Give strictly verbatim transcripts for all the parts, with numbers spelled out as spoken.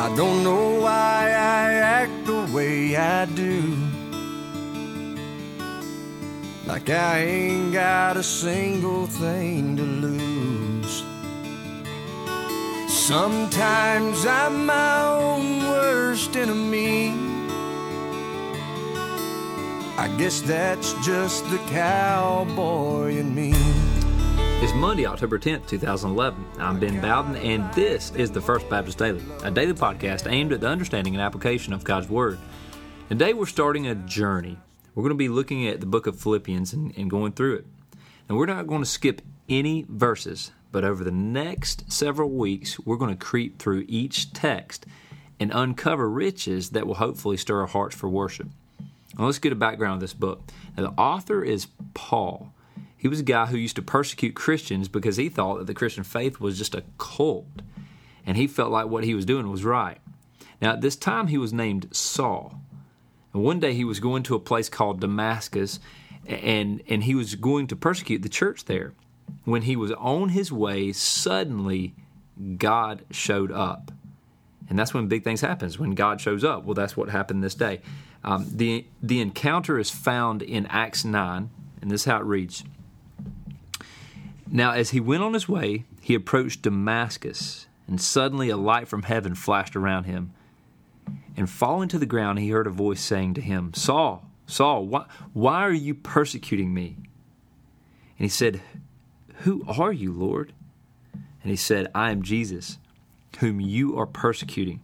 I don't know why I act the way I do, like I ain't got a single thing to lose. Sometimes I'm my own worst enemy. I guess that's just the cowboy in me. It's Monday, October tenth, twenty eleven. I'm Ben Bowden, and this is the First Baptist Daily, a daily podcast aimed at the understanding and application of God's Word. And today we're starting a journey. We're going to be looking at the book of Philippians and, and going through it. And we're not going to skip any verses, but over the next several weeks, we're going to creep through each text and uncover riches that will hopefully stir our hearts for worship. Now let's get a background of this book. Now, the author is Paul. He was a guy who used to persecute Christians because he thought that the Christian faith was just a cult, and he felt like what he was doing was right. Now, at this time, he was named Saul. And one day, he was going to a place called Damascus, and, and he was going to persecute the church there. When he was on his way, suddenly, God showed up. And that's when big things happen, when God shows up. Well, that's what happened this day. Um, the, the encounter is found in Acts nine, and this is how it reads. Now, as he went on his way, he approached Damascus, and suddenly a light from heaven flashed around him. And falling to the ground, he heard a voice saying to him, Saul, Saul, why, why are you persecuting me? And he said, Who are you, Lord? And he said, I am Jesus, whom you are persecuting.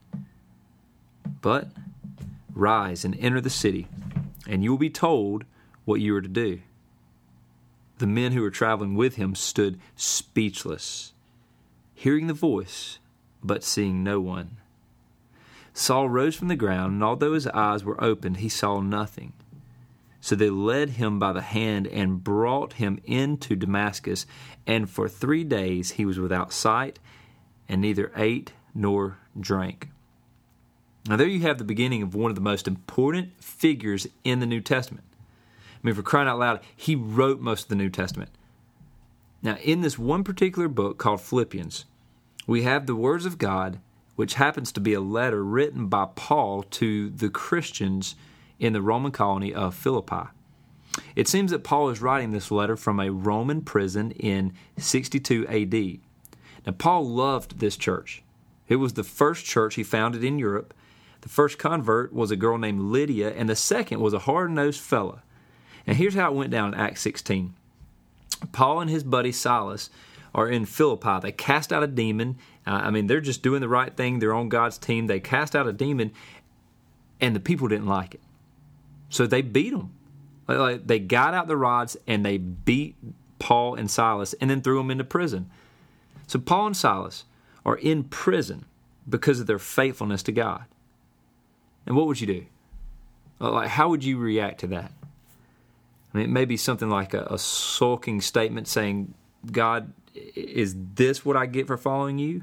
But rise and enter the city, and you will be told what you are to do. The men who were traveling with him stood speechless, hearing the voice, but seeing no one. Saul rose from the ground, and although his eyes were opened, he saw nothing. So they led him by the hand and brought him into Damascus, and for three days he was without sight, and neither ate nor drank. Now there you have the beginning of one of the most important figures in the New Testament. I mean, for crying out loud, he wrote most of the New Testament. Now, in this one particular book called Philippians, we have the words of God, which happens to be a letter written by Paul to the Christians in the Roman colony of Philippi. It seems that Paul is writing this letter from a Roman prison in sixty-two A D. Now, Paul loved this church. It was the first church he founded in Europe. The first convert was a girl named Lydia, and the second was a hard-nosed fella. And here's how it went down in Acts sixteen. Paul and his buddy Silas are in Philippi. They cast out a demon. Uh, I mean, they're just doing the right thing. They're on God's team. They cast out a demon, and the people didn't like it. So they beat them. Like, they got out the rods, and they beat Paul and Silas, and then threw them into prison. So Paul and Silas are in prison because of their faithfulness to God. And what would you do? Like, how would you react to that? I mean, it may be something like a, a sulking statement saying, God, is this what I get for following you?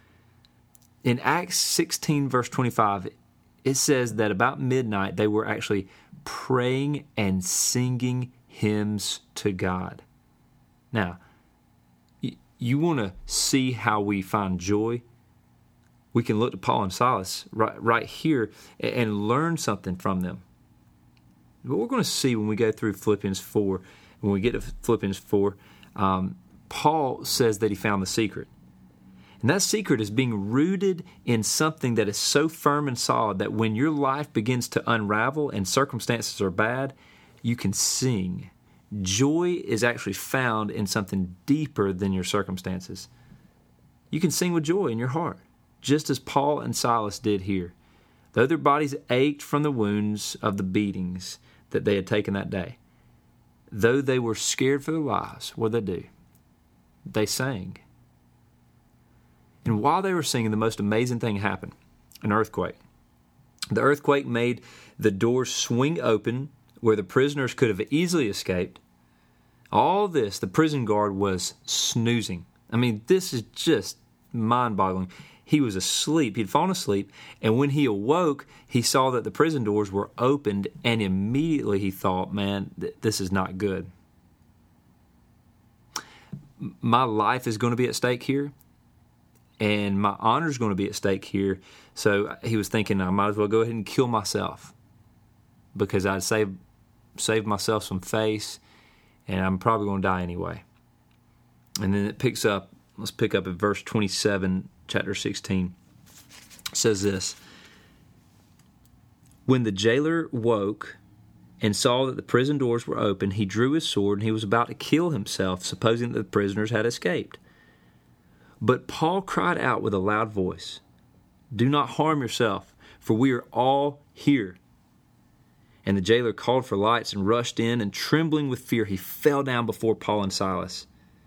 In Acts sixteen, verse twenty-five, it says that about midnight they were actually praying and singing hymns to God. Now, you, you want to see how we find joy? We can look to Paul and Silas right, right here and, and learn something from them. What we're going to see when we go through Philippians four, when we get to Philippians four, um, Paul says that he found the secret. And that secret is being rooted in something that is so firm and solid that when your life begins to unravel and circumstances are bad, you can sing. Joy is actually found in something deeper than your circumstances. You can sing with joy in your heart, just as Paul and Silas did here. Though their bodies ached from the wounds of the beatings that they had taken that day, though they were scared for their lives, what did they do? They sang. And while they were singing, the most amazing thing happened, an earthquake. The earthquake made the doors swing open where the prisoners could have easily escaped. All this, the prison guard was snoozing. I mean, this is just mind-boggling. He was asleep. He'd fallen asleep, and when he awoke, he saw that the prison doors were opened, and immediately he thought, man, th- this is not good. My life is going to be at stake here, and my honor is going to be at stake here. So he was thinking, I might as well go ahead and kill myself because I'd save, save myself some face, and I'm probably going to die anyway. And then it picks up, let's pick up at verse twenty-seven, chapter sixteen. It says this: When the jailer woke and saw that the prison doors were open, he drew his sword and he was about to kill himself, supposing that the prisoners had escaped. But Paul cried out with a loud voice, "Do not harm yourself, for we are all here." And the jailer called for lights and rushed in, and trembling with fear, he fell down before Paul and Silas.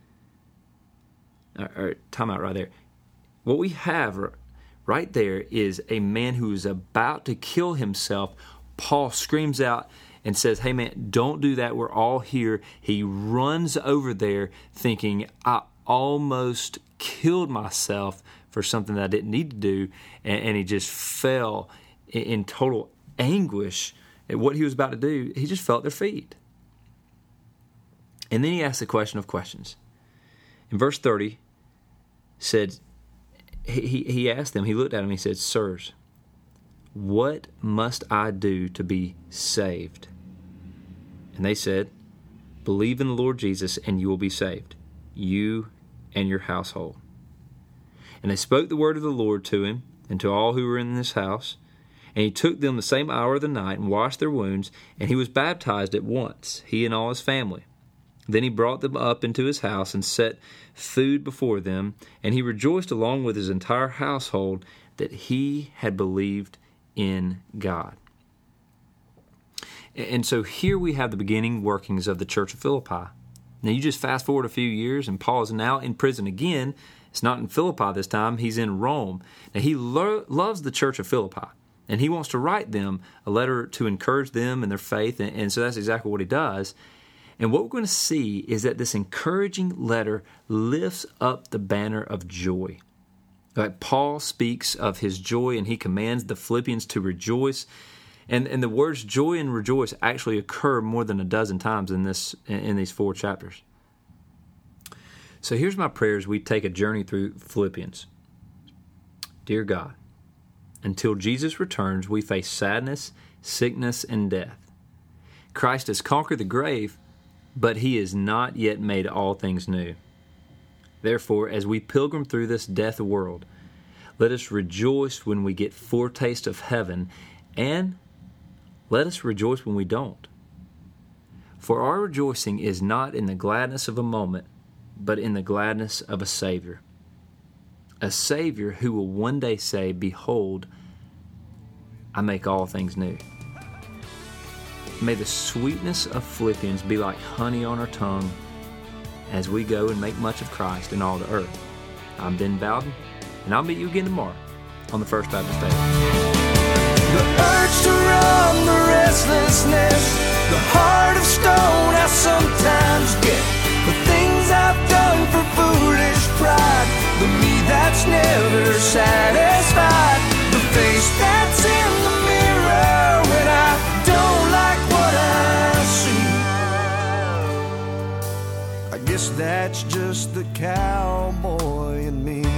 All right, time out right there. What we have right there is a man who is about to kill himself. Paul screams out and says, "Hey man, don't do that. We're all here." He runs over there thinking, I almost killed myself for something that I didn't need to do. And, and he just fell in, in total anguish at what he was about to do. He just fell at their feet. And then he asked the question of questions. In verse thirty, said, he, he asked them, he looked at them, he said, "Sirs, what must I do to be saved?" And they said, "Believe in the Lord Jesus, and you will be saved, you and your household." And they spoke the word of the Lord to him and to all who were in this house. And he took them the same hour of the night and washed their wounds, and he was baptized at once, he and all his family. Then he brought them up into his house and set food before them, and he rejoiced along with his entire household that he had believed in God. And so here we have the beginning workings of the church of Philippi. Now you just fast forward a few years, and Paul is now in prison again. It's not in Philippi this time, he's in Rome. Now he lo- loves the church of Philippi, and he wants to write them a letter to encourage them in their faith, and, and so that's exactly what he does. And what we're going to see is that this encouraging letter lifts up the banner of joy. Like Paul speaks of his joy, and he commands the Philippians to rejoice. And, and the words joy and rejoice actually occur more than a dozen times in this in these four chapters. So here's my prayer as we take a journey through Philippians. Dear God, until Jesus returns, we face sadness, sickness, and death. Christ has conquered the grave, but he has not yet made all things new. Therefore, as we pilgrim through this death world, let us rejoice when we get foretaste of heaven, and let us rejoice when we don't. For our rejoicing is not in the gladness of a moment, but in the gladness of a Savior. A Savior who will one day say, "Behold, I make all things new." May the sweetness of Philippians be like honey on our tongue as we go and make much of Christ in all the earth. I'm Ben Bowden, and I'll meet you again tomorrow on the First Baptist Day. The urge to run, the restlessness, the heart of stone I sometimes get. The things I've done for foolish pride, the me that's never satisfied. The face that's in the mirror when I don't like what I see. I guess that's just the cowboy in me.